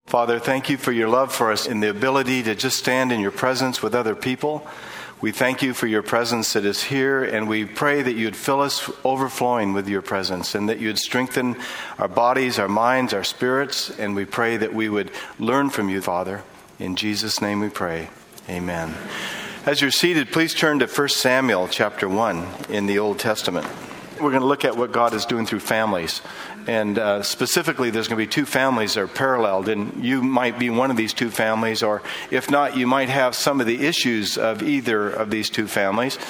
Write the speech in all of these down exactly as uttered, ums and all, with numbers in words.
Father, thank you for your love for us and the ability to just stand in your presence with other people. We thank you for your presence that is here, and we pray that you'd fill us overflowing with your presence and that you'd strengthen our bodies, our minds, our spirits, and we pray that we would learn from you, Father. In Jesus' name we pray. Amen. As you're seated, please turn to First Samuel chapter one in the Old Testament. We're going to look at what God is doing through families. And uh, specifically, there's going to be two families that are paralleled. And you might be one of these two families, or if not, you might have some of the issues of either of these two families.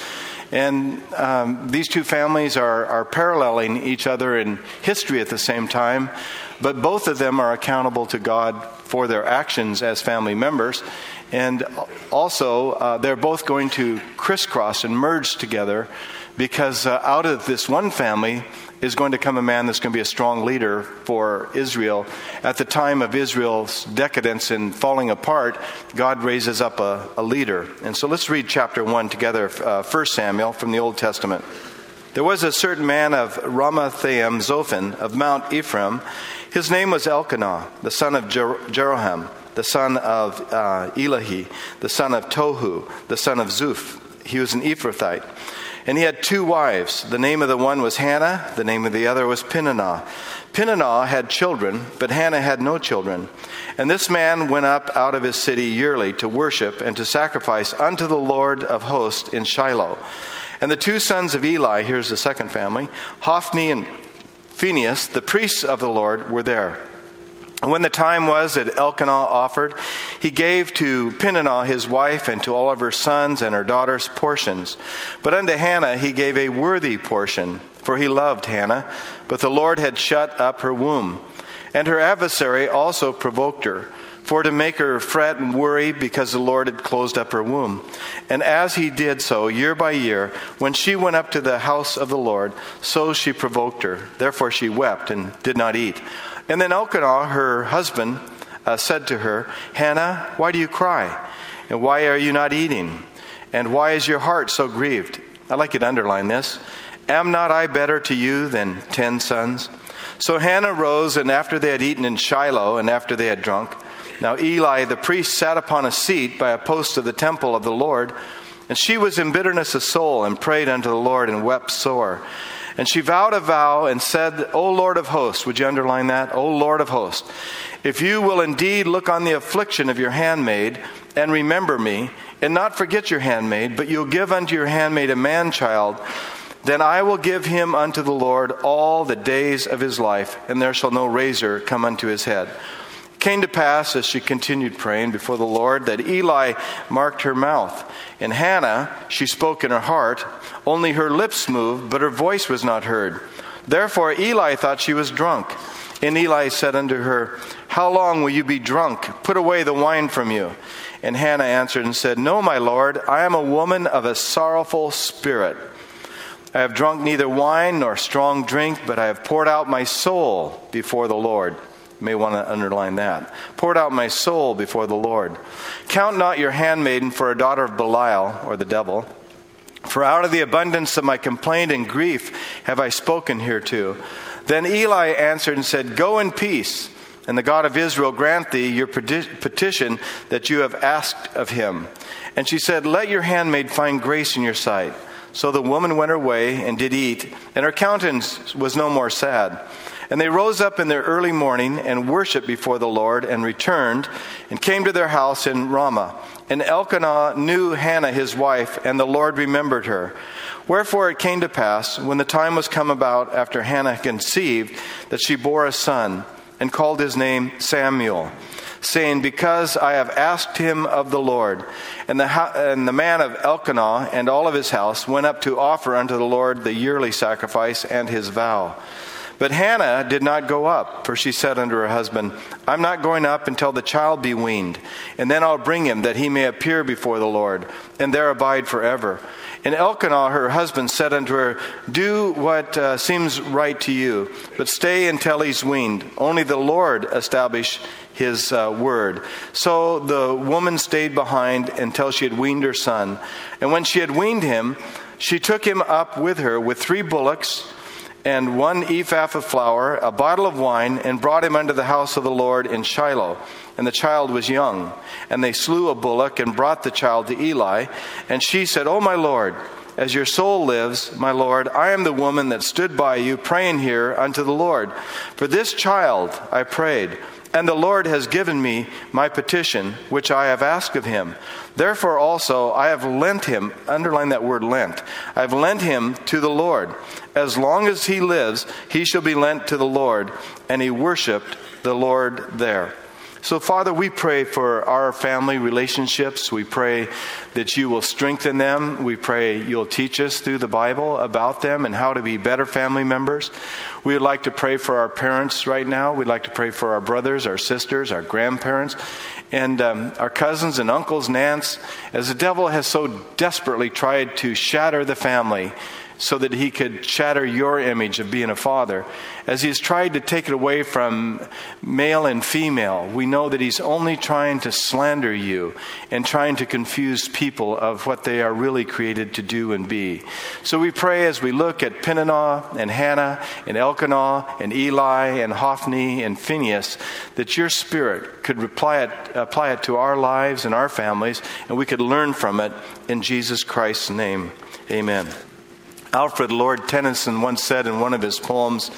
And um, these two families are, are paralleling each other in history at the same time. But both of them are accountable to God for their actions as family members. And also, uh, they're both going to crisscross and merge together, because uh, out of this one family is going to come a man that's going to be a strong leader for Israel. At the time of Israel's decadence and falling apart, God raises up a, a leader. And so let's read chapter one together, uh, First Samuel from the Old Testament. There was a certain man of Ramathaim Zophim of Mount Ephraim. His name was Elkanah, the son of Jer- Jeroham, the son of uh, Elahi, the son of Tohu, the son of Zuph. He was an Ephrathite. And he had two wives. The name of the one was Hannah. The name of the other was Peninnah. Peninnah had children, but Hannah had no children. And this man went up out of his city yearly to worship and to sacrifice unto the Lord of hosts in Shiloh. And the two sons of Eli, here's the second family, Hophni and Phinehas, the priests of the Lord, were there. And when the time was that Elkanah offered, he gave to Peninnah his wife and to all of her sons and her daughters portions. But unto Hannah he gave a worthy portion, for he loved Hannah, but the Lord had shut up her womb. And her adversary also provoked her, for to make her fret and worry, because the Lord had closed up her womb. And as he did so year by year, when she went up to the house of the Lord, so she provoked her. Therefore she wept and did not eat. And then Elkanah, her husband, uh, said to her, Hannah, why do you cry? And why are you not eating? And why is your heart so grieved? I'd like you to underline this. Am not I better to you than ten sons? So Hannah rose, and after they had eaten in Shiloh, and after they had drunk, now Eli the priest sat upon a seat by a post of the temple of the Lord, and she was in bitterness of soul, and prayed unto the Lord, and wept sore. And she vowed a vow and said, O Lord of hosts, would you underline that? O Lord of hosts, if you will indeed look on the affliction of your handmaid and remember me, and not forget your handmaid, but you'll give unto your handmaid a man-child, then I will give him unto the Lord all the days of his life, and there shall no razor come unto his head. It came to pass, as she continued praying before the Lord, that Eli marked her mouth. And Hannah, she spoke in her heart, only her lips moved, but her voice was not heard. Therefore Eli thought she was drunk. And Eli said unto her, How long will you be drunk? Put away the wine from you. And Hannah answered and said, No, my Lord, I am a woman of a sorrowful spirit. I have drunk neither wine nor strong drink, but I have poured out my soul before the Lord. You may want to underline that. Poured out my soul before the Lord. Count not your handmaiden for a daughter of Belial, or the devil. For out of the abundance of my complaint and grief have I spoken hereto. Then Eli answered and said, Go in peace, and the God of Israel grant thee your petition that you have asked of him. And she said, Let your handmaid find grace in your sight. So the woman went her way and did eat, and her countenance was no more sad. And they rose up in their early morning and worshipped before the Lord, and returned and came to their house in Ramah. And Elkanah knew Hannah his wife, and the Lord remembered her. Wherefore it came to pass, when the time was come about after Hannah conceived, that she bore a son, and called his name Samuel, saying, Because I have asked him of the Lord. And the, and the man of Elkanah and all of his house went up to offer unto the Lord the yearly sacrifice and his vow. But Hannah did not go up, for she said unto her husband, I'm not going up until the child be weaned, and then I'll bring him, that he may appear before the Lord, and there abide forever. And Elkanah, her husband, said unto her, Do what uh, seems right to you, but stay until he's weaned. Only the Lord establish his uh, word. So the woman stayed behind until she had weaned her son. And when she had weaned him, she took him up with her with three bullocks, and one ephah of flour, a bottle of wine, and brought him unto the house of the Lord in Shiloh. and the child was young. And they slew a bullock and brought the child to Eli. And she said, "O my Lord, as your soul lives, my Lord, I am the woman that stood by you praying here unto the Lord. For this child I prayed, and the Lord has given me my petition, which I have asked of him. Therefore also I have lent him," underline that word lent, "I have lent him to the Lord. As long as he lives, he shall be lent to the Lord." And he worshiped the Lord there. So, Father, we pray for our family relationships. We pray that you will strengthen them. We pray you'll teach us through the Bible about them and how to be better family members. We would like to pray for our parents right now. We'd like to pray for our brothers, our sisters, our grandparents, and um, our cousins and uncles and aunts, as the devil has so desperately tried to shatter the family so that he could shatter your image of being a father. As he's tried to take it away from male and female, we know that he's only trying to slander you and trying to confuse people of what they are really created to do and be. So we pray as we look at Peninnah and Hannah and Elkanah and Eli and Hophni and Phinehas, that your Spirit could apply it, apply it to our lives and our families, and we could learn from it in Jesus Christ's name. Amen. Alfred Lord Tennyson once said in one of his poems,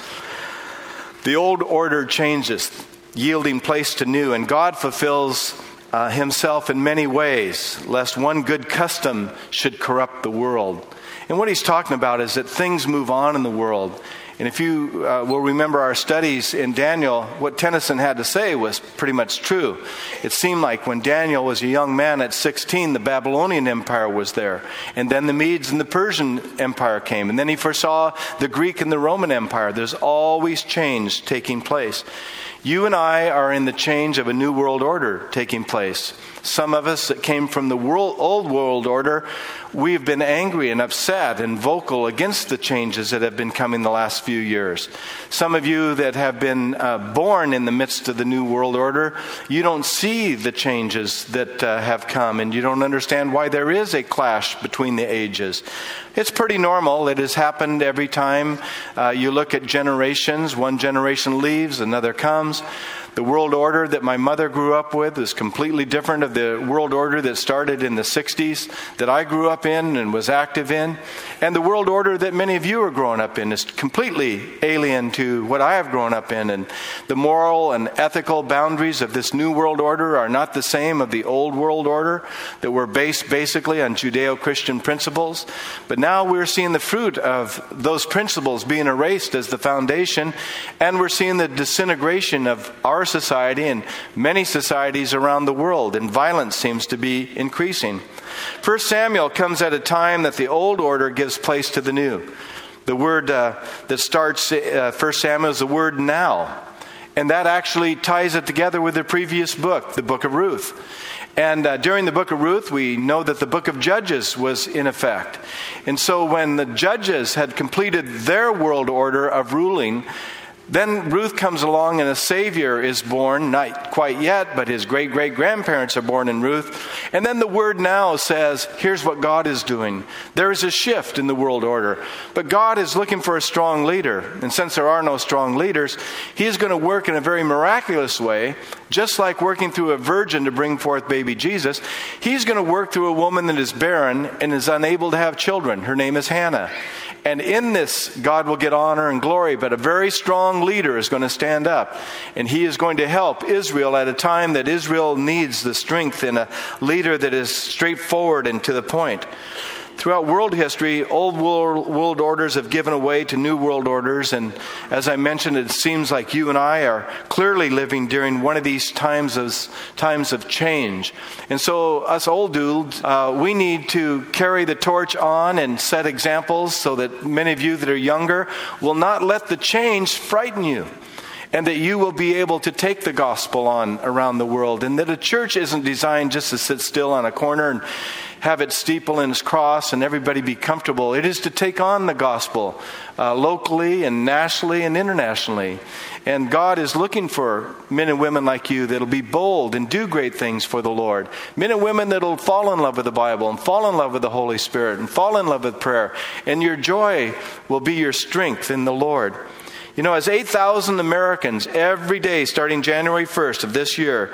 "The old order changes, yielding place to new, and God fulfills uh, himself in many ways, lest one good custom should corrupt the world." And what he's talking about is that things move on in the world. And if you uh, will remember our studies in Daniel, what Tennyson had to say was pretty much true. It seemed like when Daniel was a young man at sixteen, the Babylonian Empire was there. And then the Medes and the Persian Empire came. And then he foresaw the Greek and the Roman Empire. There's always change taking place. You and I are in the change of a new world order taking place. Some of us that came from the world, old world order, we've been angry and upset and vocal against the changes that have been coming the last few years. Some of you that have been uh, born in the midst of the new world order, you don't see the changes that uh, have come, and you don't understand why there is a clash between the ages. It's pretty normal. It has happened every time uh, you look at generations. One generation leaves, another comes. The world order that my mother grew up with is completely different of the world order that started in the sixties that I grew up in and was active in. And the world order that many of you are growing up in is completely alien to what I have grown up in. And the moral and ethical boundaries of this new world order are not the same of the old world order that were based basically on Judeo-Christian principles. But now we're seeing the fruit of those principles being erased as the foundation, and we're seeing the disintegration of our society and many societies around the world, and violence seems to be increasing. First Samuel comes at a time that the old order gives place to the new. The word uh, that starts uh, First Samuel is the word now, and that actually ties it together with the previous book, the book of Ruth. And uh, during the book of Ruth, we know that the book of Judges was in effect. And so when the judges had completed their world order of ruling, then Ruth comes along and a Savior is born, not quite yet, but his great-great-grandparents are born in Ruth. And then the word now says, here's what God is doing. There is a shift in the world order. But God is looking for a strong leader. And since there are no strong leaders, he is going to work in a very miraculous way, just like working through a virgin to bring forth baby Jesus. He's going to work through a woman that is barren and is unable to have children. Her name is Hannah. And in this, God will get honor and glory, but a very strong leader is going to stand up. And he is going to help Israel at a time that Israel needs the strength in a leader that is straightforward and to the point. Throughout world history, old world, world orders have given way to new world orders. And as I mentioned, it seems like you and I are clearly living during one of these times of, times of change. And so us old dudes, uh, we need to carry the torch on and set examples so that many of you that are younger will not let the change frighten you. And that you will be able to take the gospel on around the world. And that a church isn't designed just to sit still on a corner and have its steeple and its cross and everybody be comfortable. It is to take on the gospel uh, locally and nationally and internationally. And God is looking for men and women like you that'll be bold and do great things for the Lord. Men and women that'll fall in love with the Bible and fall in love with the Holy Spirit and fall in love with prayer. And your joy will be your strength in the Lord. You know, as eight thousand Americans every day starting January first of this year,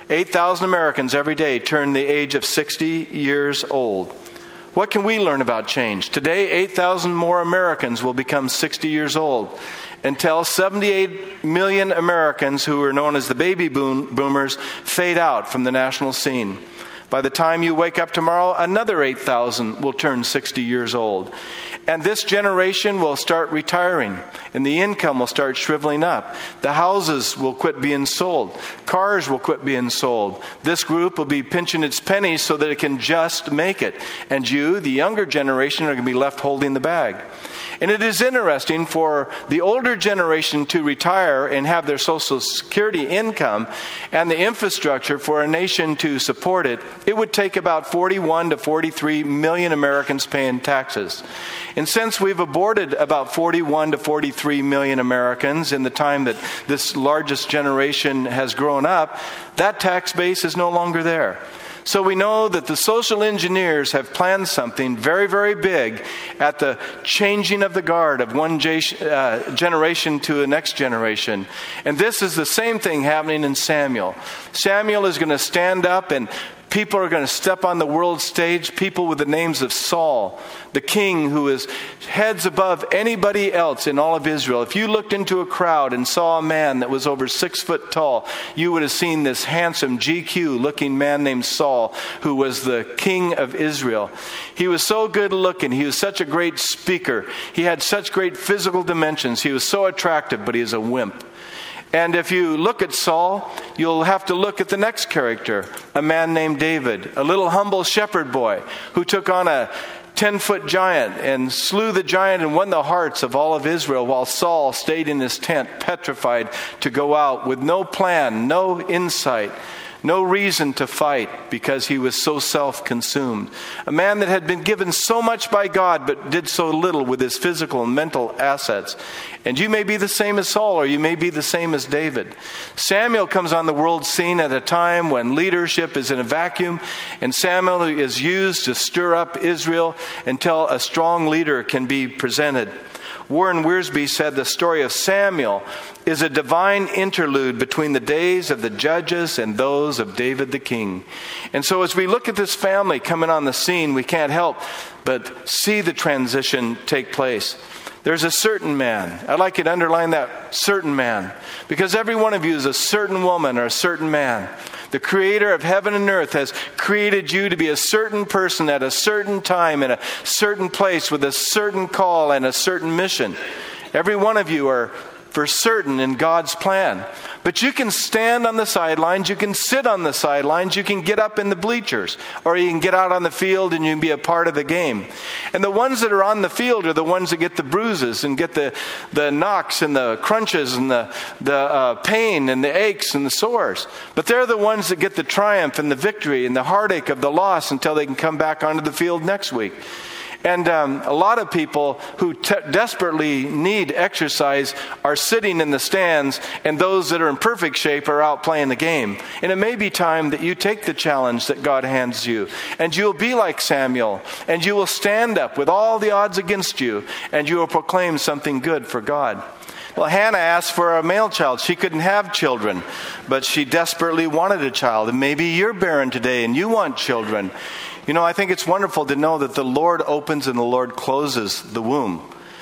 eight thousand Americans every day turn the age of sixty years old. What can we learn about change? Today, eight thousand more Americans will become sixty years old. Until seventy-eight million Americans, who are known as the baby boom, boomers, fade out from the national scene. By the time you wake up tomorrow, another eight thousand will turn sixty years old. And this generation will start retiring, and the income will start shriveling up. The houses will quit being sold. Cars will quit being sold. This group will be pinching its pennies so that it can just make it. And you, the younger generation, are going to be left holding the bag. And it is interesting for the older generation to retire and have their Social Security income and the infrastructure for a nation to support it. It would take about forty-one to forty-three million Americans paying taxes. And since we've aborted about forty-one to forty-three million Americans in the time that this largest generation has grown up, that tax base is no longer there. So we know that the social engineers have planned something very, very big at the changing of the guard of one uh, generation to the next generation. And this is the same thing happening in Samuel. Samuel is going to stand up, and people are going to step on the world stage, people with the names of Saul, the king who is heads above anybody else in all of Israel. If you looked into a crowd and saw a man that was over six foot tall, you would have seen this handsome G Q looking man named Saul, who was the king of Israel. He was so good looking. He was such a great speaker. He had such great physical dimensions. He was so attractive, but he is a wimp. And if you look at Saul, you'll have to look at the next character, a man named David, a little humble shepherd boy who took on a ten-foot giant and slew the giant and won the hearts of all of Israel, while Saul stayed in his tent, petrified to go out with no plan, no insight, no reason to fight, because he was so self-consumed. A man that had been given so much by God but did so little with his physical and mental assets. And you may be the same as Saul, or you may be the same as David. Samuel comes on the world scene at a time when leadership is in a vacuum, and Samuel is used to stir up Israel until a strong leader can be presented. Warren Wiersbe said the story of Samuel is a divine interlude between the days of the judges and those of David the king. And so as we look at this family coming on the scene, we can't help but see the transition take place. There's a certain man. I'd like you to underline that, certain man, because every one of you is a certain woman or a certain man. The creator of heaven and earth has created you to be a certain person at a certain time in a certain place with a certain call and a certain mission. Every one of you are for certain in God's plan. But you can stand on the sidelines, you can sit on the sidelines, you can get up in the bleachers, or you can get out on the field and you can be a part of the game. And the ones that are on the field are the ones that get the bruises and get the, the knocks and the crunches and the, the uh, pain and the aches and the sores. But they're the ones that get the triumph and the victory and the heartache of the loss until they can come back onto the field next week. And um, a lot of people who te- desperately need exercise are sitting in the stands, and those that are in perfect shape are out playing the game. And it may be time that you take the challenge that God hands you, and you'll be like Samuel, and you will stand up with all the odds against you, and you will proclaim something good for God. Well, Hannah asked for a male child. She couldn't have children, but she desperately wanted a child. And maybe you're barren today and you want children. You know, I think it's wonderful to know that the Lord opens and the Lord closes the womb.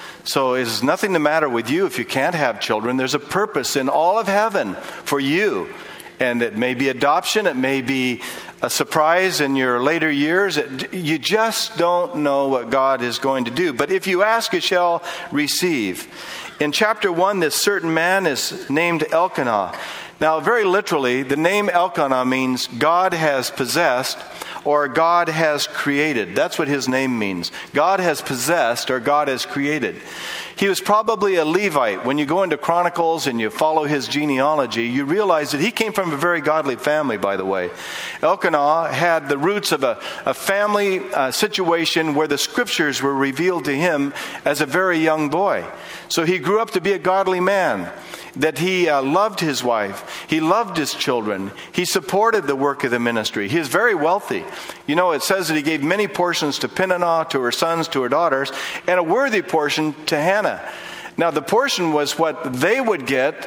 So there's nothing the matter with you if you can't have children. There's a purpose in all of heaven for you. And it may be adoption. It may be a surprise in your later years. It, you just don't know what God is going to do. But if you ask, you shall receive. In chapter one, this certain man is named Elkanah. Now, very literally, the name Elkanah means God has possessed or God has created. That's what his name means. God has possessed or God has created. He was probably a Levite. When you go into Chronicles and you follow his genealogy, you realize that he came from a very godly family, by the way. Elkanah had the roots of a, a family uh, situation where the scriptures were revealed to him as a very young boy. So he grew up to be a godly man, that he uh, loved his wife. He loved his children. He supported the work of the ministry. He is very wealthy. You know, it says that he gave many portions to Peninnah, to her sons, to her daughters, and a worthy portion to Hannah. Now, the portion was what they would get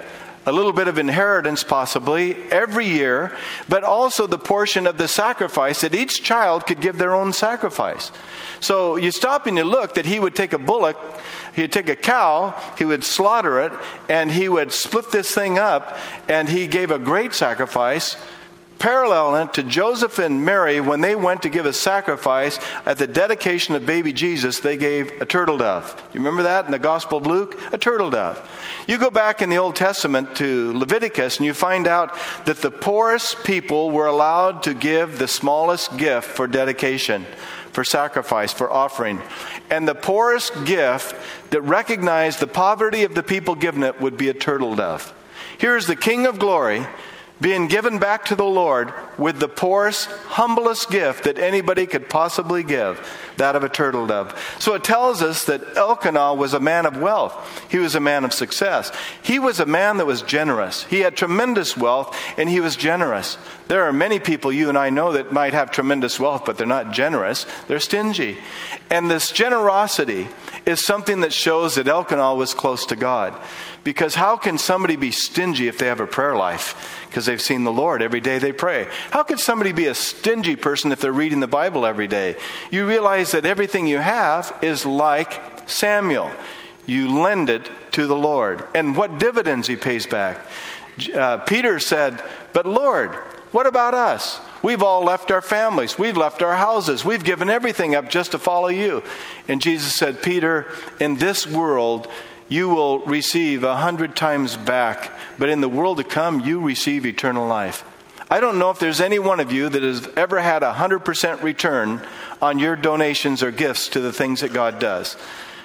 a little bit of inheritance possibly every year, but also the portion of the sacrifice that each child could give their own sacrifice. So you stop and you look that he would take a bullock, he would take a cow, he would slaughter it, and he would split this thing up, and he gave a great sacrifice, paralleling to Joseph and Mary when they went to give a sacrifice at the dedication of baby Jesus. They gave a turtle dove. You remember that in the Gospel of Luke? A turtle dove. You go back in the Old Testament to Leviticus and you find out that the poorest people were allowed to give the smallest gift for dedication, for sacrifice, for offering. And the poorest gift that recognized the poverty of the people given it would be a turtle dove. Here's the King of Glory being given back to the Lord with the poorest, humblest gift that anybody could possibly give, that of a turtle dove. So it tells us that Elkanah was a man of wealth. He was a man of success. He was a man that was generous. He had tremendous wealth, and he was generous. There are many people you and I know that might have tremendous wealth, but they're not generous. They're stingy. And this generosity is something that shows that Elkanah was close to God. Because how can somebody be stingy if they have a prayer life? Because they've seen the Lord every day they pray. How could somebody be a stingy person if they're reading the Bible every day? You realize that everything you have is like Samuel. You lend it to the Lord. And what dividends he pays back. Uh, Peter said, "But Lord, what about us? We've all left our families. We've left our houses. We've given everything up just to follow you." And Jesus said, "Peter, in this world, you will receive a hundred times back, but in the world to come, you receive eternal life." I don't know if there's any one of you that has ever had a hundred percent return on your donations or gifts to the things that God does,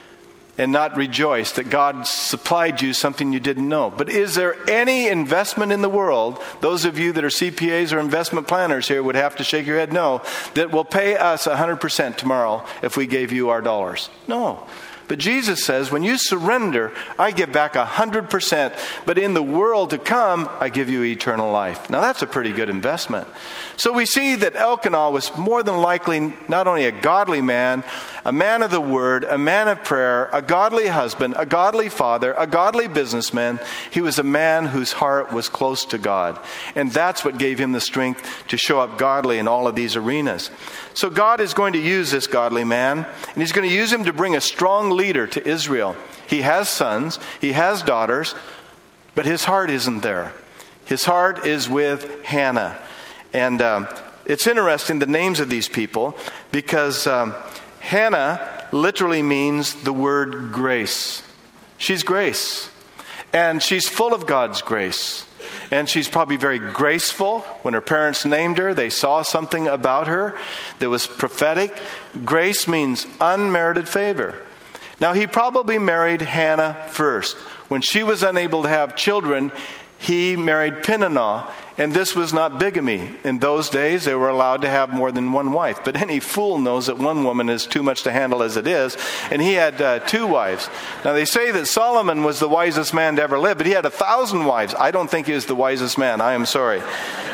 and not rejoice that God supplied you something you didn't know. But is there any investment in the world, those of you that are C P As or investment planners here would have to shake your head no, that will pay us one hundred percent tomorrow if we gave you our dollars? No. But Jesus says, when you surrender, I give back one hundred percent. But in the world to come, I give you eternal life. Now that's a pretty good investment. So we see that Elkanah was more than likely not only a godly man, a man of the word, a man of prayer, a godly husband, a godly father, a godly businessman. He was a man whose heart was close to God. And that's what gave him the strength to show up godly in all of these arenas. So God is going to use this godly man, and he's going to use him to bring a strong leader to Israel. He has sons, he has daughters, but his heart isn't there. His heart is with Hannah. And um, it's interesting, the names of these people, because um, Hannah literally means the word grace. She's grace. And she's full of God's grace. And she's probably very graceful. When her parents named her, they saw something about her that was prophetic. Grace means unmerited favor. Now, he probably married Hannah first. When she was unable to have children, he married Peninnah, and this was not bigamy. In those days, they were allowed to have more than one wife. But any fool knows that one woman is too much to handle as it is, and he had uh, two wives. Now, they say that Solomon was the wisest man to ever live, but he had a thousand wives. I don't think he was the wisest man. I am sorry.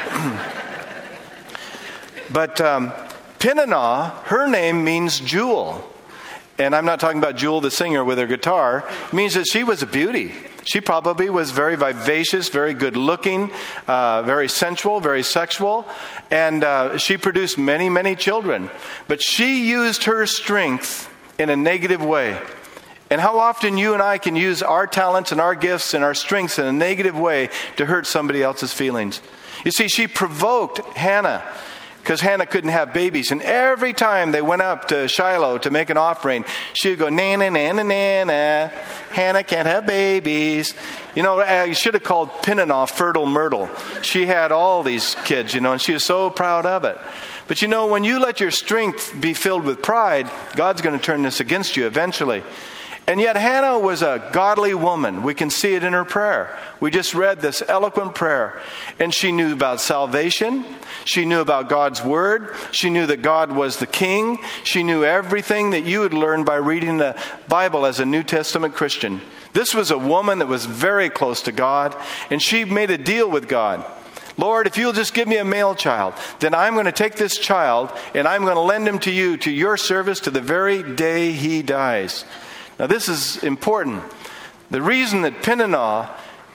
But um, Peninnah, her name means jewel. And I'm not talking about Jewel the singer with her guitar. It means that she was a beauty. She probably was very vivacious, very good looking, uh, very sensual, very sexual. And uh, she produced many, many children. But she used her strength in a negative way. And how often you and I can use our talents and our gifts and our strengths in a negative way to hurt somebody else's feelings. You see, she provoked Hannah, because Hannah couldn't have babies. And every time they went up to Shiloh to make an offering, she would go, na na na na na na. Hannah can't have babies. You know, you should have called Peninnah Fertile Myrtle. She had all these kids, you know, and she was so proud of it. But you know, when you let your strength be filled with pride, God's going to turn this against you eventually. And yet Hannah was a godly woman. We can see it in her prayer. We just read this eloquent prayer. And she knew about salvation. She knew about God's word. She knew that God was the king. She knew everything that you would learn by reading the Bible as a New Testament Christian. This was a woman that was very close to God. And she made a deal with God. Lord, if you'll just give me a male child, then I'm going to take this child and I'm going to lend him to you, to your service, to the very day he dies. Now, this is important. The reason that Peninnah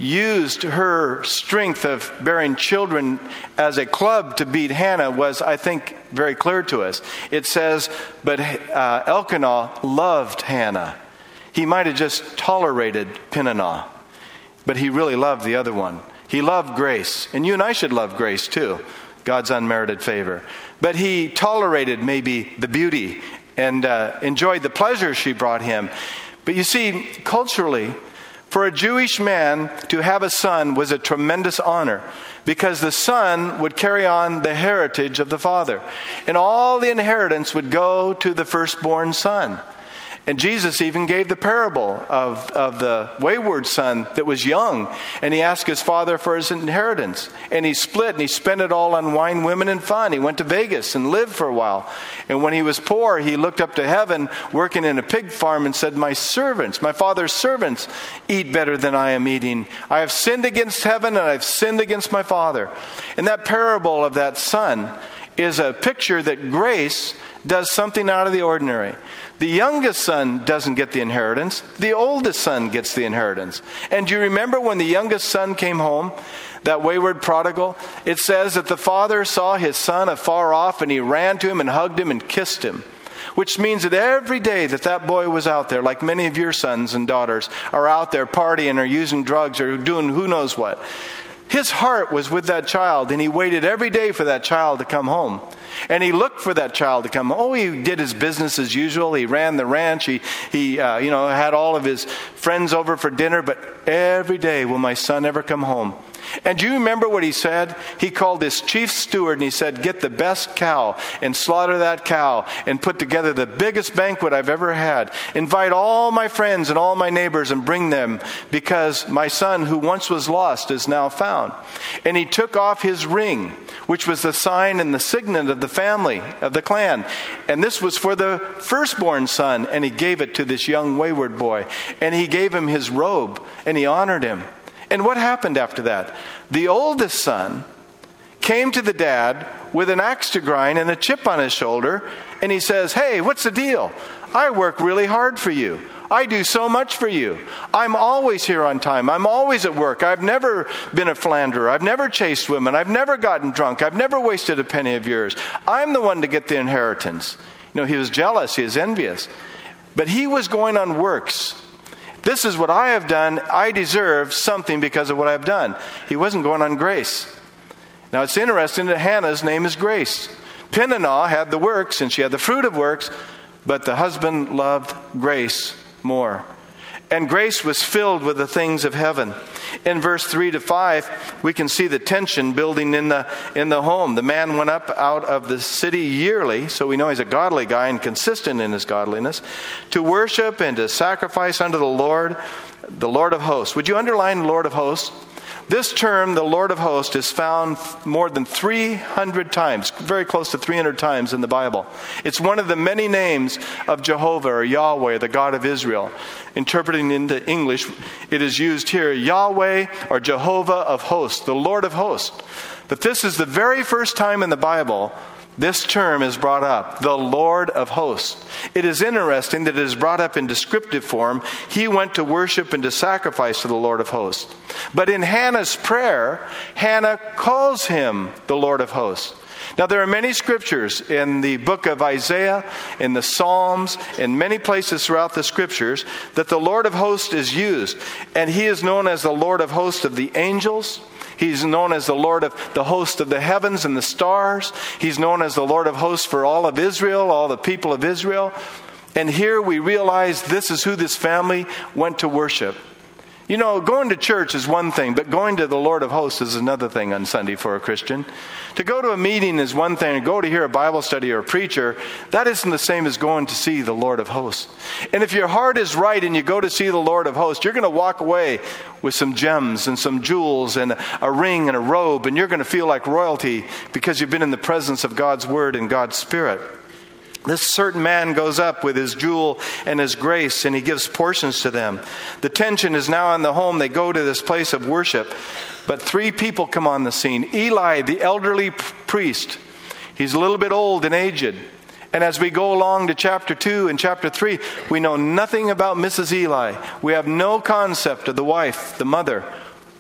used her strength of bearing children as a club to beat Hannah was, I think, very clear to us. It says, but uh, Elkanah loved Hannah. He might have just tolerated Peninnah, but he really loved the other one. He loved grace, and you and I should love grace too, God's unmerited favor. But he tolerated maybe the beauty and uh, enjoyed the pleasure she brought him. But you see, culturally, for a Jewish man to have a son was a tremendous honor, because the son would carry on the heritage of the father, and all the inheritance would go to the firstborn son. And Jesus even gave the parable of, of the wayward son that was young. And he asked his father for his inheritance. And he split and he spent it all on wine, women, and fun. He went to Vegas and lived for a while. And when he was poor, he looked up to heaven working in a pig farm and said, my servants, my father's servants, eat better than I am eating. I have sinned against heaven and I've sinned against my father. And that parable of that son is a picture that grace does something out of the ordinary. The youngest son doesn't get the inheritance. The oldest son gets the inheritance. And do you remember when the youngest son came home, that wayward prodigal? It says that the father saw his son afar off and he ran to him and hugged him and kissed him. Which means that every day that that boy was out there, like many of your sons and daughters are out there partying or using drugs or doing who knows what, his heart was with that child, and he waited every day for that child to come home. And he looked for that child to come home. Oh, he did his business as usual. He ran the ranch. He, he uh, you know, had all of his friends over for dinner. But every day, will my son ever come home? And do you remember what he said? He called his chief steward and he said, get the best cow and slaughter that cow and put together the biggest banquet I've ever had. Invite all my friends and all my neighbors and bring them, because my son who once was lost is now found. And he took off his ring, which was the sign and the signet of the family, of the clan. And this was for the firstborn son. And he gave it to this young wayward boy. And he gave him his robe and he honored him. And what happened after that? The oldest son came to the dad with an axe to grind and a chip on his shoulder. And he says, hey, what's the deal? I work really hard for you. I do so much for you. I'm always here on time. I'm always at work. I've never been a philanderer. I've never chased women. I've never gotten drunk. I've never wasted a penny of yours. I'm the one to get the inheritance. You know, he was jealous. He was envious. But he was going on works. This is what I have done. I deserve something because of what I've done. He wasn't going on grace. Now, it's interesting that Hannah's name is Grace. Peninnah had the works and she had the fruit of works, but the husband loved grace more. And grace was filled with the things of heaven. In verse three to five, we can see the tension building in the in the home. The man went up out of the city yearly, so we know he's a godly guy and consistent in his godliness, to worship and to sacrifice unto the Lord, the Lord of hosts. Would you underline Lord of hosts? This term, the Lord of hosts, is found more than three hundred times, very close to three hundred times in the Bible. It's one of the many names of Jehovah or Yahweh, the God of Israel. Interpreting into English, it is used here, Yahweh or Jehovah of hosts, the Lord of hosts. But this is the very first time in the Bible this term is brought up, the Lord of hosts. It is interesting that it is brought up in descriptive form. He went to worship and to sacrifice to the Lord of hosts. But in Hannah's prayer, Hannah calls him the Lord of hosts. Now, there are many scriptures in the book of Isaiah, in the Psalms, in many places throughout the scriptures that the Lord of hosts is used. And he is known as the Lord of hosts of the angels. He's known as the Lord of the host of the heavens and the stars. He's known as the Lord of hosts for all of Israel, all the people of Israel. And here we realize this is who this family went to worship. You know, going to church is one thing, but going to the Lord of hosts is another thing on Sunday for a Christian. To go to a meeting is one thing, and go to hear a Bible study or a preacher, that isn't the same as going to see the Lord of hosts. And if your heart is right and you go to see the Lord of hosts, you're going to walk away with some gems and some jewels and a ring and a robe, and you're going to feel like royalty because you've been in the presence of God's Word and God's Spirit. This certain man goes up with his jewel and his grace, and he gives portions to them. The tension is now in the home. They go to this place of worship, but three people come on the scene. Eli, the elderly priest, he's a little bit old and aged. And as we go along to chapter two and chapter three, we know nothing about Missus Eli. We have no concept of the wife, the mother,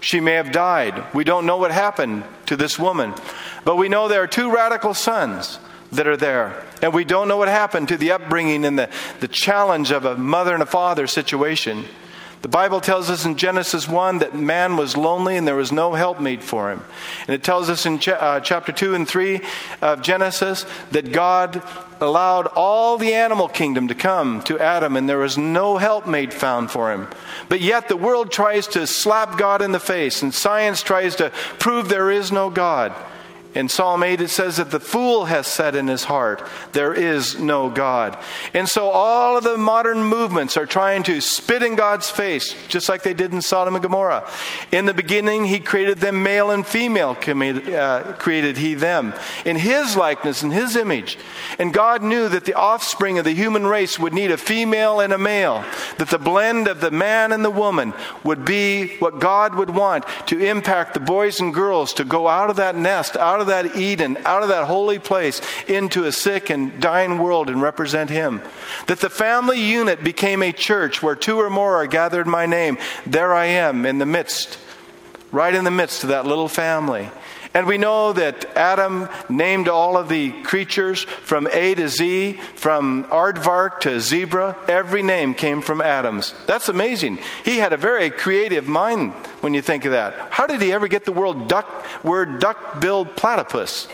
She may have died. We don't know what happened to this woman. But we know there are two radical sons that are there. And we don't know what happened to the upbringing and the, the challenge of a mother and a father situation. The Bible tells us in Genesis one that man was lonely and there was no helpmeet for him. And it tells us in ch- uh, chapter two and three of Genesis that God allowed all the animal kingdom to come to Adam and there was no helpmate found for him. But yet the world tries to slap God in the face and science tries to prove there is no God. In Psalm eight, it says that the fool has said in his heart, there is no God. And so all of the modern movements are trying to spit in God's face, just like they did in Sodom and Gomorrah. In the beginning, he created them male and female, uh, created he them, in his likeness and his image. And God knew that the offspring of the human race would need a female and a male, that the blend of the man and the woman would be what God would want to impact the boys and girls to go out of that nest, out of that Eden, out of that holy place, into a sick and dying world and represent him. That the family unit became a church where two or more are gathered in my name. There I am in the midst, right in the midst of that little family. And we know that Adam named all of the creatures from A to Z, from aardvark to zebra. Every name came from Adam's. That's amazing. He had a very creative mind when you think of that. How did he ever get the word duck, word duck-billed platypus?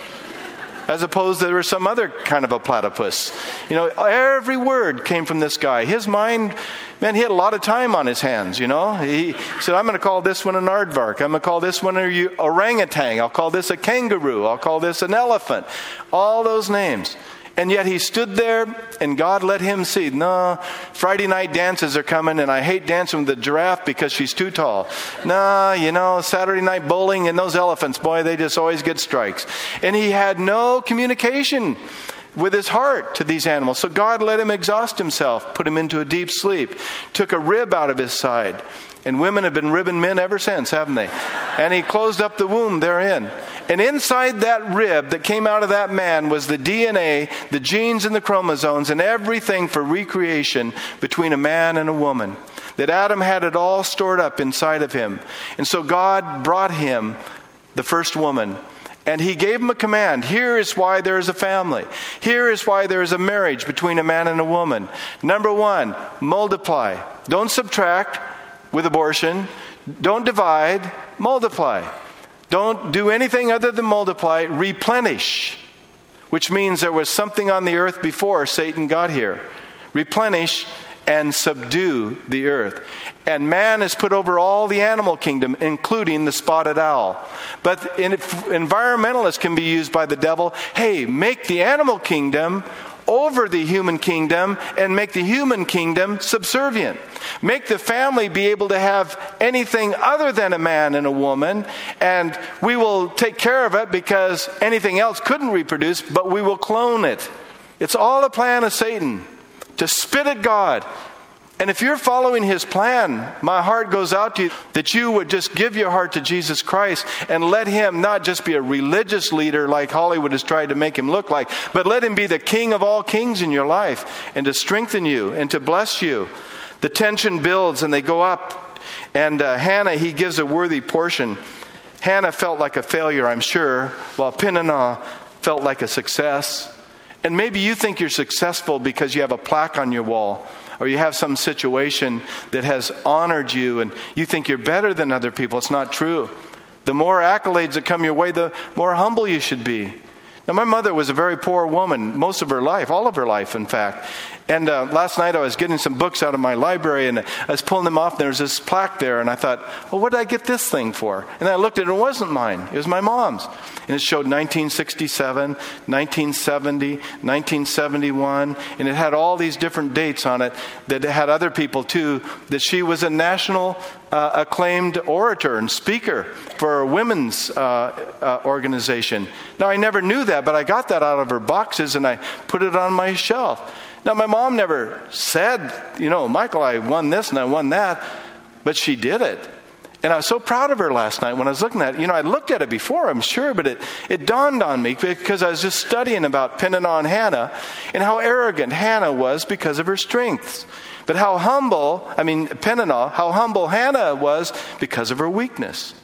As opposed to there was some other kind of a platypus. You know, every word came from this guy. His mind, man, he had a lot of time on his hands, you know. He said, I'm going to call this one an aardvark. I'm going to call this one a orangutan. I'll call this a kangaroo. I'll call this an elephant. All those names. And yet he stood there and God let him see, no, Friday night dances are coming and I hate dancing with the giraffe because she's too tall. No, you know, Saturday night bowling and those elephants, boy, they just always get strikes. And he had no communication with his heart to these animals. So God let him exhaust himself, put him into a deep sleep, took a rib out of his side. And women have been ribbing men ever since, haven't they? And he closed up the womb therein. And inside that rib that came out of that man was the D N A, the genes and the chromosomes, and everything for recreation between a man and a woman. That Adam had it all stored up inside of him. And so God brought him the first woman. And he gave him a command. Here is why there is a family. Here is why there is a marriage between a man and a woman. Number one, multiply. Don't subtract with abortion. Don't divide, multiply. Don't do anything other than multiply, replenish, which means there was something on the earth before Satan got here. Replenish and subdue the earth. And man is put over all the animal kingdom, including the spotted owl. But in, environmentalists can be used by the devil. Hey, make the animal kingdom over the human kingdom and make the human kingdom subservient. Make the family be able to have anything other than a man and a woman, and we will take care of it because anything else couldn't reproduce, but we will clone it. It's all a plan of Satan to spit at God. And if you're following his plan, my heart goes out to you that you would just give your heart to Jesus Christ and let him not just be a religious leader like Hollywood has tried to make him look like, but let him be the king of all kings in your life and to strengthen you and to bless you. The tension builds and they go up. And uh, Hannah, he gives a worthy portion. Hannah felt like a failure, I'm sure, while Peninnah felt like a success. And maybe you think you're successful because you have a plaque on your wall, or you have some situation that has honored you and you think you're better than other people. It's not true. The more accolades that come your way, the more humble you should be. Now, my mother was a very poor woman most of her life, all of her life, in fact. And uh, last night I was getting some books out of my library and I was pulling them off and there was this plaque there and I thought, well, what did I get this thing for? And I looked at it, it wasn't mine. It was my mom's. And it showed nineteen sixty-seven, nineteen seventy, nineteen seventy-one, and it had all these different dates on it that had other people too, that she was a national uh, acclaimed orator and speaker for a women's uh, uh, organization. Now, I never knew that, but I got that out of her boxes and I put it on my shelf. Now, my mom never said, you know, Michael, I won this and I won that, but she did it. And I was so proud of her last night when I was looking at it. You know, I'd looked at it before, I'm sure, but it, it dawned on me because I was just studying about Peninnah and Hannah and how arrogant Hannah was because of her strengths. But how humble, I mean, Peninnah, how humble Hannah was because of her weakness.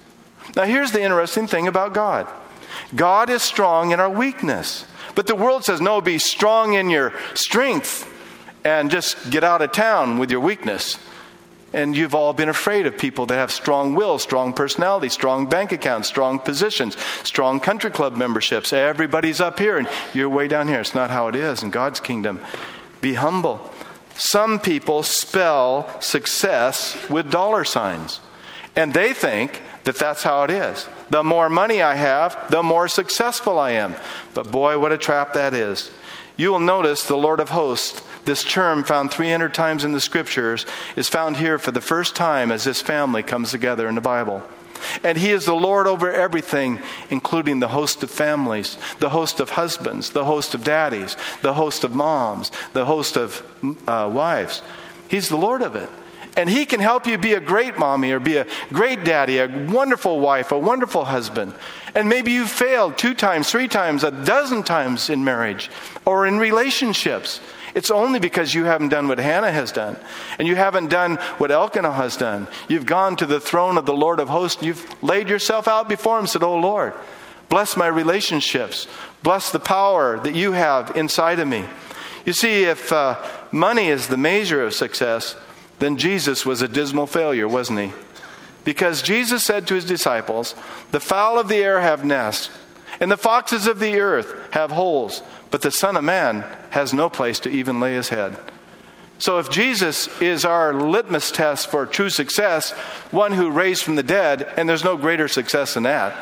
Now here's the interesting thing about God. God is strong in our weakness. But the world says, no, be strong in your strength and just get out of town with your weakness. And you've all been afraid of people that have strong will, strong personality, strong bank accounts, strong positions, strong country club memberships. Everybody's up here and you're way down here. It's not how it is in God's kingdom. Be humble. Some people spell success with dollar signs. And they think that that's how it is. The more money I have, the more successful I am. But boy, what a trap that is. You will notice the Lord of hosts, this term found three hundred times in the scriptures, is found here for the first time as this family comes together in the Bible. And he is the Lord over everything, including the host of families, the host of husbands, the host of daddies, the host of moms, the host of uh, wives. He's the Lord of it. And he can help you be a great mommy or be a great daddy, a wonderful wife, a wonderful husband. And maybe you've failed two times, three times, a dozen times in marriage or in relationships. It's only because you haven't done what Hannah has done. And you haven't done what Elkanah has done. You've gone to the throne of the Lord of hosts. And you've laid yourself out before him and said, oh Lord, bless my relationships. Bless the power that you have inside of me. You see, if uh, money is the measure of success, then Jesus was a dismal failure, wasn't he? Because Jesus said to his disciples, the fowl of the air have nests, and the foxes of the earth have holes, but the Son of Man has no place to even lay his head. So if Jesus is our litmus test for true success, one who raised from the dead, and there's no greater success than that,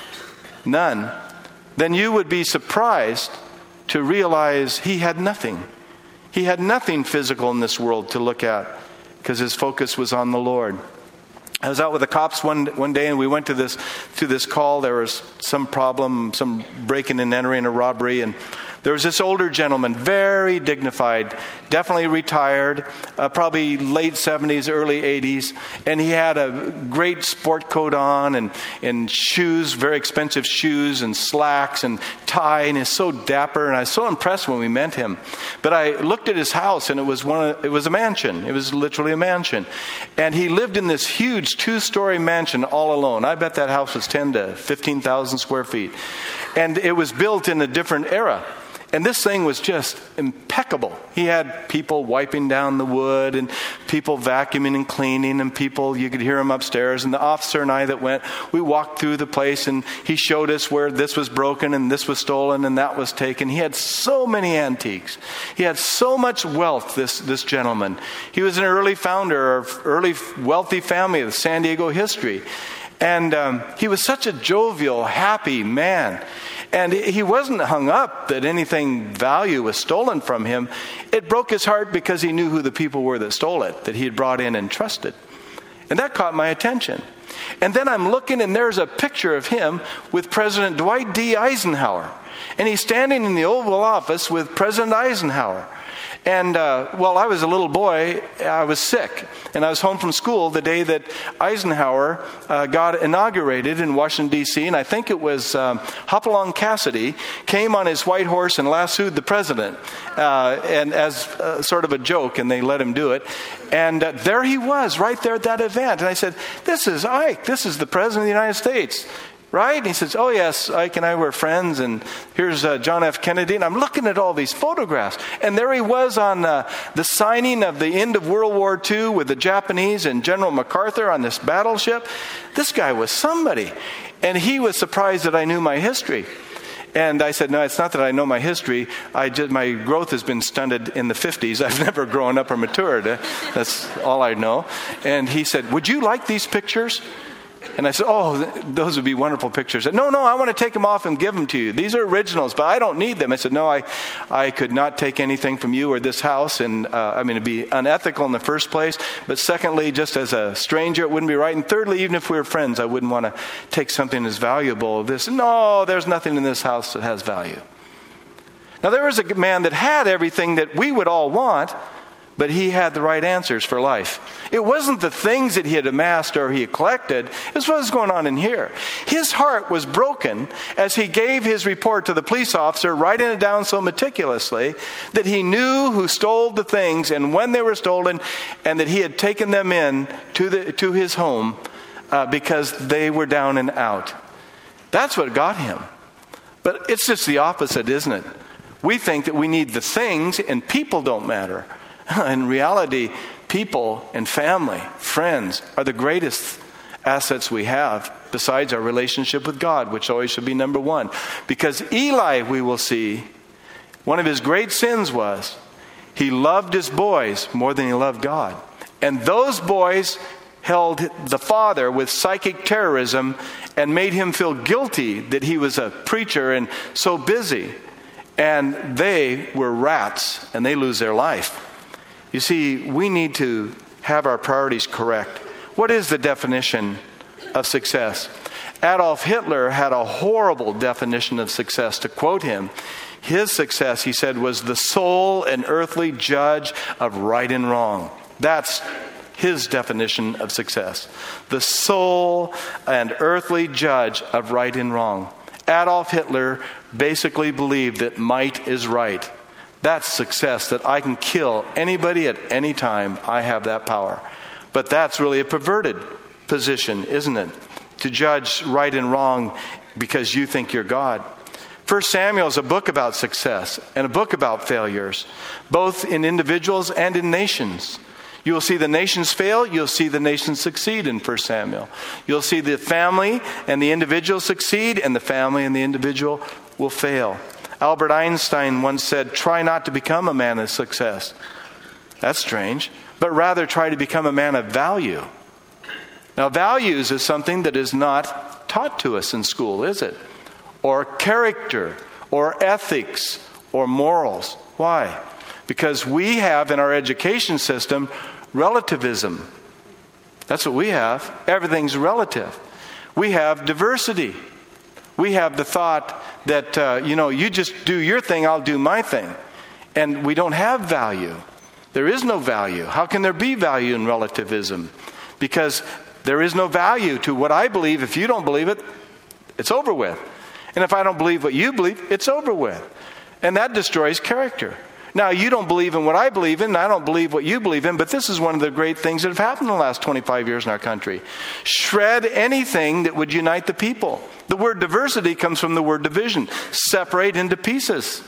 none, then you would be surprised to realize he had nothing. He had nothing physical in this world to look at, because his focus was on the Lord. I was out with the cops one one day, and we went to this to this call. There was some problem, some breaking and entering, a robbery, and there was this older gentleman, very dignified, definitely retired, uh, probably late seventies, early eighties, and he had a great sport coat on and, and shoes, very expensive shoes and slacks and tie, and he's so dapper, and I was so impressed when we met him. But I looked at his house, and it was one of, it was a mansion. It was literally a mansion. And he lived in this huge two-story mansion all alone. I bet that house was ten to fifteen thousand square feet. And it was built in a different era. And this thing was just impeccable. He had people wiping down the wood and people vacuuming and cleaning and people, you could hear him upstairs. And the officer and I that went, we walked through the place and he showed us where this was broken and this was stolen and that was taken. He had so many antiques. He had so much wealth, this, this gentleman. He was an early founder of early wealthy family of San Diego history. And um, he was such a jovial, happy man. And he wasn't hung up that anything value was stolen from him. It broke his heart because he knew who the people were that stole it, that he had brought in and trusted. And that caught my attention. And then I'm looking, and there's a picture of him with President Dwight D. Eisenhower. And he's standing in the Oval Office with President Eisenhower. And uh, while I was a little boy, I was sick. And I was home from school the day that Eisenhower uh, got inaugurated in Washington, D C And I think it was um, Hopalong Cassidy came on his white horse and lassoed the president uh, and as uh, sort of a joke, and they let him do it. And uh, there he was, right there at that event. And I said, this is Ike. This is the President of the United States. Right? And he says, oh yes, Ike and I were friends, and here's uh, John F. Kennedy. And I'm looking at all these photographs. And there he was on uh, the signing of the end of World War Two with the Japanese and General MacArthur on this battleship. This guy was somebody. And he was surprised that I knew my history. And I said, no, it's not that I know my history. I just, my growth has been stunted in the fifties. I've never grown up or matured. That's all I know. And he said, would you like these pictures? And I said, oh, those would be wonderful pictures. No, no, I want to take them off and give them to you. These are originals, but I don't need them. I said, no, I, I could not take anything from you or this house. And uh, I mean, it'd be unethical in the first place. But secondly, just as a stranger, it wouldn't be right. And thirdly, even if we were friends, I wouldn't want to take something as valuable as this. No, there's nothing in this house that has value. Now, there was a man that had everything that we would all want, but he had the right answers for life. It wasn't the things that he had amassed or he had collected. It's what was going on in here. His heart was broken as he gave his report to the police officer, writing it down so meticulously that he knew who stole the things and when they were stolen, and that he had taken them in to the to his home uh, because they were down and out. That's what got him. But it's just the opposite, isn't it? We think that we need the things and people don't matter. In reality, people and family, friends are the greatest assets we have besides our relationship with God, which always should be number one. Because Eli, we will see, one of his great sins was he loved his boys more than he loved God. And those boys held the father with psychic terrorism and made him feel guilty that he was a preacher and so busy. And they were rats, and they lose their life. You see, we need to have our priorities correct. What is the definition of success? Adolf Hitler had a horrible definition of success. To quote him, his success, he said, was the sole and earthly judge of right and wrong. That's his definition of success. The sole and earthly judge of right and wrong. Adolf Hitler basically believed that might is right. That's success, that I can kill anybody at any time. I have that power. But that's really a perverted position, isn't it? To judge right and wrong because you think you're God. First Samuel is a book about success and a book about failures, both in individuals and in nations. You'll see the nations fail, you'll see the nations succeed in First Samuel. You'll see the family and the individual succeed, and the family and the individual will fail. Albert Einstein once said, "Try not to become a man of success." That's strange. But rather try to become a man of value. Now, values is something that is not taught to us in school, is it? Or character, or ethics, or morals. Why? Because we have in our education system relativism. That's what we have. Everything's relative. We have diversity. We have the thought that, uh, you know, you just do your thing, I'll do my thing. And we don't have value. There is no value. How can there be value in relativism? Because there is no value to what I believe. If you don't believe it, it's over with. And if I don't believe what you believe, it's over with. And that destroys character. Now, you don't believe in what I believe in, and I don't believe what you believe in, but this is one of the great things that have happened in the last twenty-five years in our country. Shred anything that would unite the people. The word diversity comes from the word division. Separate into pieces.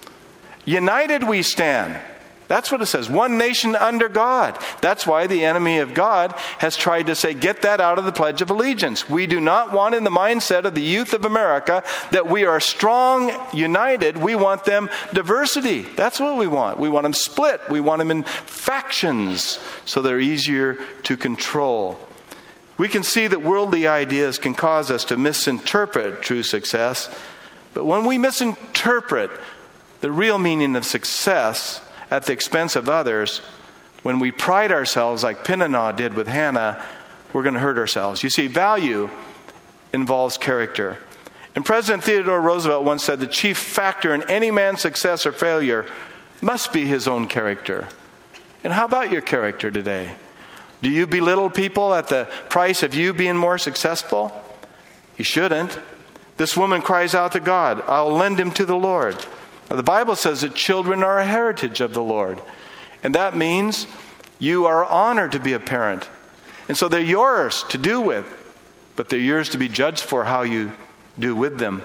United we stand. That's what it says. One nation under God. That's why the enemy of God has tried to say, get that out of the Pledge of Allegiance. We do not want in the mindset of the youth of America that we are strong, united. We want them diversity. That's what we want. We want them split. We want them in factions so they're easier to control. We can see that worldly ideas can cause us to misinterpret true success. But when we misinterpret the real meaning of success at the expense of others, when we pride ourselves like Peninnah did with Hannah, we're going to hurt ourselves. You see, value involves character. And President Theodore Roosevelt once said the chief factor in any man's success or failure must be his own character. And how about your character today? Do you belittle people at the price of you being more successful? You shouldn't. This woman cries out to God, I'll lend him to the Lord. Now, the Bible says that children are a heritage of the Lord. And that means you are honored to be a parent. And so they're yours to do with, but they're yours to be judged for how you do with them.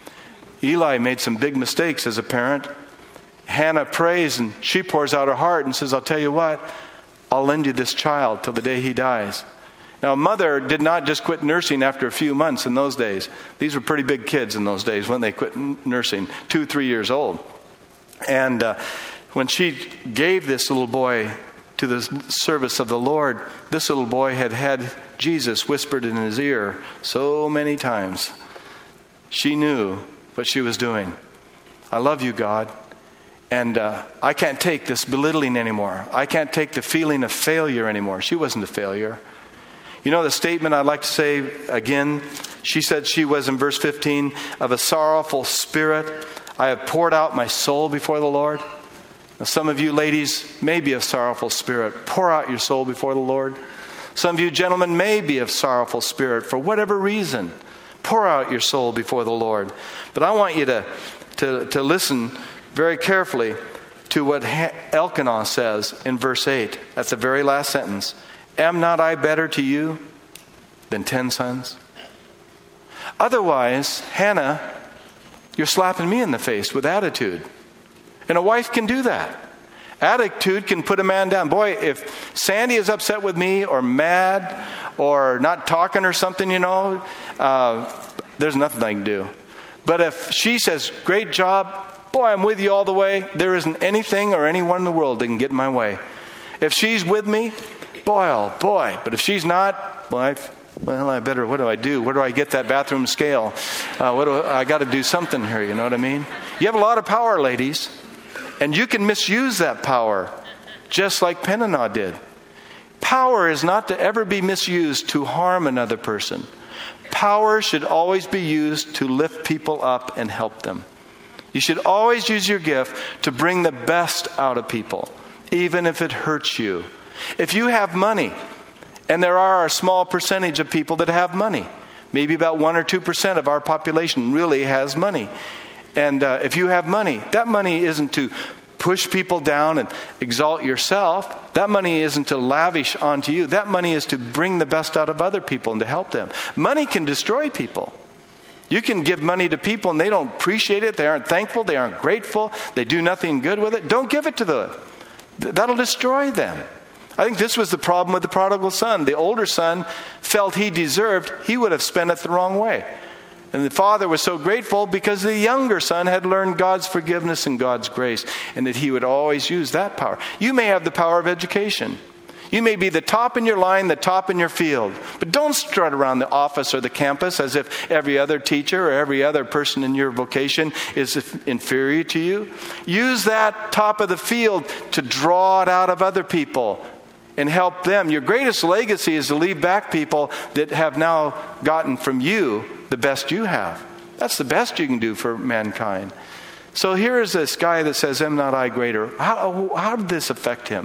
Eli made some big mistakes as a parent. Hannah prays and she pours out her heart and says, I'll tell you what, I'll lend you this child till the day he dies. Now, a mother did not just quit nursing after a few months in those days. These were pretty big kids in those days when they quit nursing, two, three years old. And uh, when she gave this little boy to the service of the Lord, this little boy had had Jesus whispered in his ear so many times. She knew what she was doing. I love you, God. And uh, I can't take this belittling anymore. I can't take the feeling of failure anymore. She wasn't a failure. You know the statement I'd like to say again? She said she was, in verse fifteen, of a sorrowful spirit. I have poured out my soul before the Lord. Now, some of you ladies may be of sorrowful spirit. Pour out your soul before the Lord. Some of you gentlemen may be of sorrowful spirit for whatever reason. Pour out your soul before the Lord. But I want you to, to, to listen very carefully to what Elkanah says in verse eight, at the very last sentence. Am not I better to you than ten sons? Otherwise, Hannah, you're slapping me in the face with attitude. And a wife can do that. Attitude can put a man down. Boy, if Sandy is upset with me or mad or not talking or something, you know, uh, there's nothing I can do. But if she says, great job, boy, I'm with you all the way, there isn't anything or anyone in the world that can get in my way. If she's with me, boy, oh boy. But if she's not, well, I, well, I better, what do I do? Where do I get that bathroom scale? Uh, what do I, I got to do something here, you know what I mean? You have a lot of power, ladies. And you can misuse that power, just like Peninnah did. Power is not to ever be misused to harm another person. Power should always be used to lift people up and help them. You should always use your gift to bring the best out of people, even if it hurts you. If you have money, and there are a small percentage of people that have money, maybe about one or two percent of our population really has money. And uh, if you have money, that money isn't to push people down and exalt yourself. That money isn't to lavish onto you. That money is to bring the best out of other people and to help them. Money can destroy people. You can give money to people and they don't appreciate it. They aren't thankful. They aren't grateful. They do nothing good with it. Don't give it to them. That'll destroy them. I think this was the problem with the prodigal son. The older son felt he deserved. He would have spent it the wrong way. And the father was so grateful because the younger son had learned God's forgiveness and God's grace, and that he would always use that power. You may have the power of education. You may be the top in your line, the top in your field. But don't strut around the office or the campus as if every other teacher or every other person in your vocation is inferior to you. Use that top of the field to draw it out of other people and help them. Your greatest legacy is to leave back people that have now gotten from you the best you have. That's the best you can do for mankind. So here is this guy that says, am not I greater? How, how did this affect him?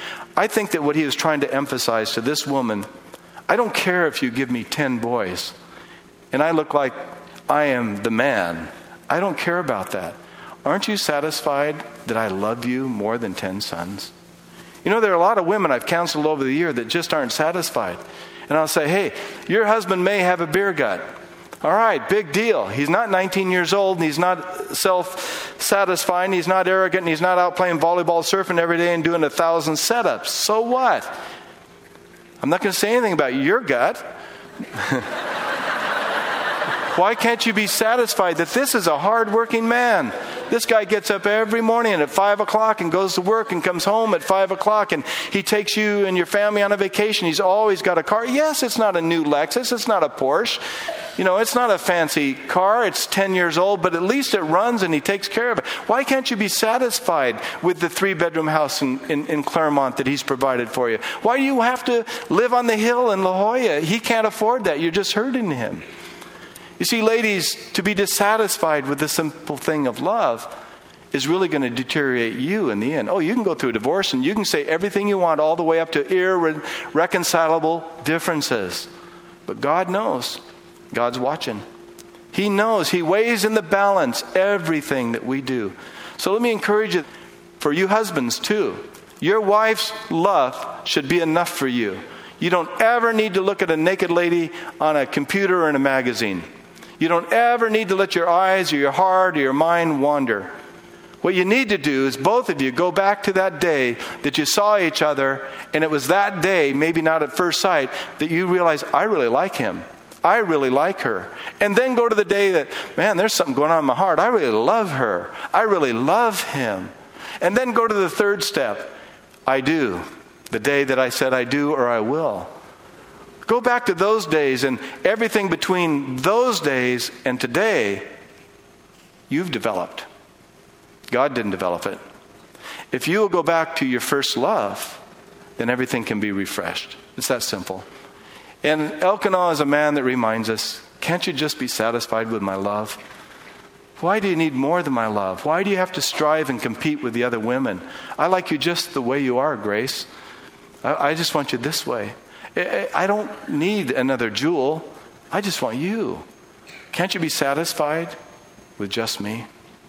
I think that what he was trying to emphasize to this woman, I don't care if you give me ten boys and I look like I am the man. I don't care about that. Aren't you satisfied that I love you more than ten sons? You know, there are a lot of women I've counseled over the year that just aren't satisfied. And I'll say, hey, your husband may have a beer gut. All right, big deal. He's not nineteen years old, and he's not self-satisfying, he's not arrogant, and he's not out playing volleyball, surfing every day and doing a thousand setups. So what? I'm not going to say anything about your gut. Why can't you be satisfied that this is a hard-working man? This guy gets up every morning at five o'clock and goes to work and comes home at five o'clock, and he takes you and your family on a vacation. He's always got a car. Yes, it's not a new Lexus. It's not a Porsche. You know, it's not a fancy car. It's ten years old, but at least it runs and he takes care of it. Why can't you be satisfied with the three-bedroom house in, in, in Claremont that he's provided for you? Why do you have to live on the hill in La Jolla? He can't afford that. You're just hurting him. You see, ladies, to be dissatisfied with the simple thing of love is really going to deteriorate you in the end. Oh, you can go through a divorce and you can say everything you want all the way up to irreconcilable differences. But God knows. God's watching. He knows. He weighs in the balance everything that we do. So let me encourage you, for you husbands too, your wife's love should be enough for you. You don't ever need to look at a naked lady on a computer or in a magazine. You don't ever need to let your eyes or your heart or your mind wander. What you need to do is both of you go back to that day that you saw each other, and it was that day, maybe not at first sight, that you realize, I really like him. I really like her. And then go to the day that, man, there's something going on in my heart. I really love her. I really love him. And then go to the third step. I do. The day that I said I do or I will. Go back to those days, and everything between those days and today, you've developed. God didn't develop it. If you will go back to your first love, then everything can be refreshed. It's that simple. And Elkanah is a man that reminds us, can't you just be satisfied with my love? Why do you need more than my love? Why do you have to strive and compete with the other women? I like you just the way you are, Grace. I, I just want you this way. I, I don't need another jewel. I just want you. Can't you be satisfied with just me?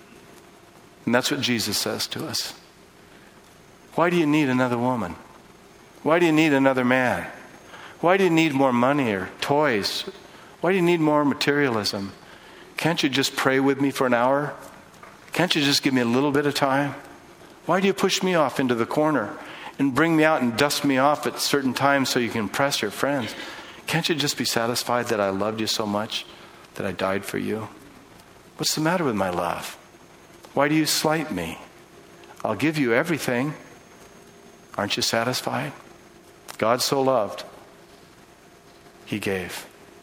And that's what Jesus says to us. Why do you need another woman? Why do you need another man? Why do you need more money or toys? Why do you need more materialism? Can't you just pray with me for an hour? Can't you just give me a little bit of time? Why do you push me off into the corner and bring me out and dust me off at certain times so you can impress your friends? Can't you just be satisfied that I loved you so much, that I died for you? What's the matter with my love? Why do you slight me? I'll give you everything. Aren't you satisfied? God so loved, He gave.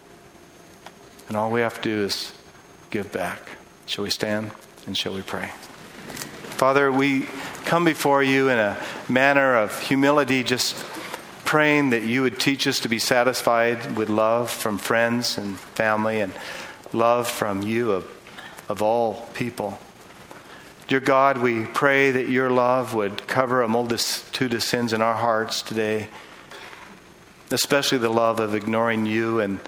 And all we have to do is give back. Shall we stand and shall we pray? Father, we come before you in a manner of humility, just praying that you would teach us to be satisfied with love from friends and family and love from you of, of all people. Dear God, we pray that your love would cover a multitude of sins in our hearts today, especially the love of ignoring you and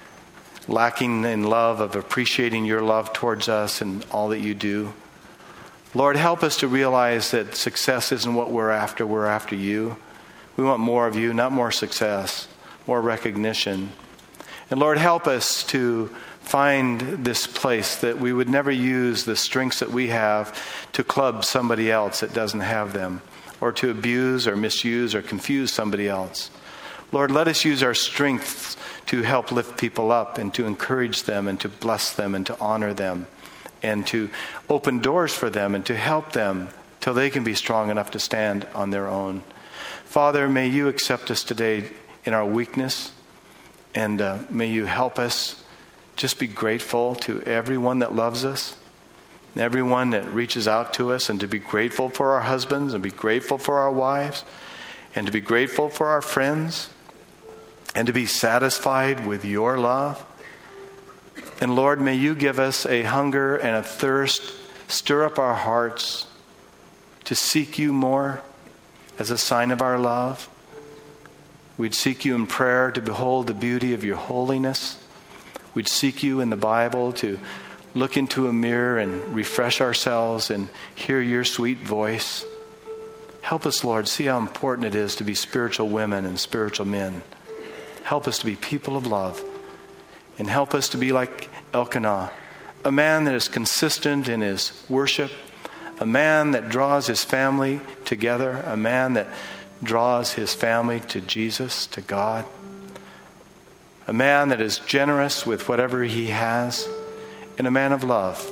lacking in love of appreciating your love towards us and all that you do. Lord, help us to realize that success isn't what we're after. We're after you. We want more of you, not more success, more recognition. And Lord, help us to find this place that we would never use the strengths that we have to club somebody else that doesn't have them, or to abuse or misuse or confuse somebody else. Lord, let us use our strengths to help lift people up and to encourage them and to bless them and to honor them and to open doors for them and to help them till they can be strong enough to stand on their own. Father, may you accept us today in our weakness, and uh, may you help us just be grateful to everyone that loves us, everyone that reaches out to us, and to be grateful for our husbands and be grateful for our wives and to be grateful for our friends and to be satisfied with your love. And Lord, may you give us a hunger and a thirst, stir up our hearts to seek you more as a sign of our love. We'd seek you in prayer to behold the beauty of your holiness. We'd seek you in the Bible to look into a mirror and refresh ourselves and hear your sweet voice. Help us, Lord, see how important it is to be spiritual women and spiritual men. Help us to be people of love. And help us to be like Elkanah, a man that is consistent in his worship, a man that draws his family together, a man that draws his family to Jesus, to God. A man that is generous with whatever he has, and a man of love.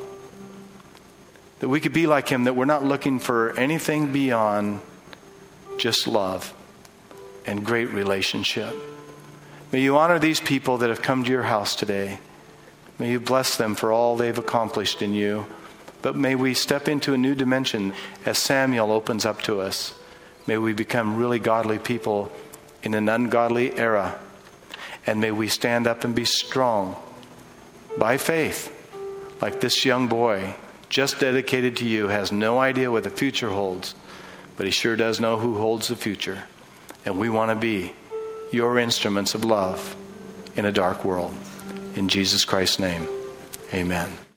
That we could be like him, that we're not looking for anything beyond just love and great relationship. May you honor these people that have come to your house today. May you bless them for all they've accomplished in you. But may we step into a new dimension as Samuel opens up to us. May we become really godly people in an ungodly era. And may we stand up and be strong by faith, like this young boy, just dedicated to you, has no idea what the future holds, but he sure does know who holds the future. And we want to be your instruments of love in a dark world. In Jesus Christ's name, amen.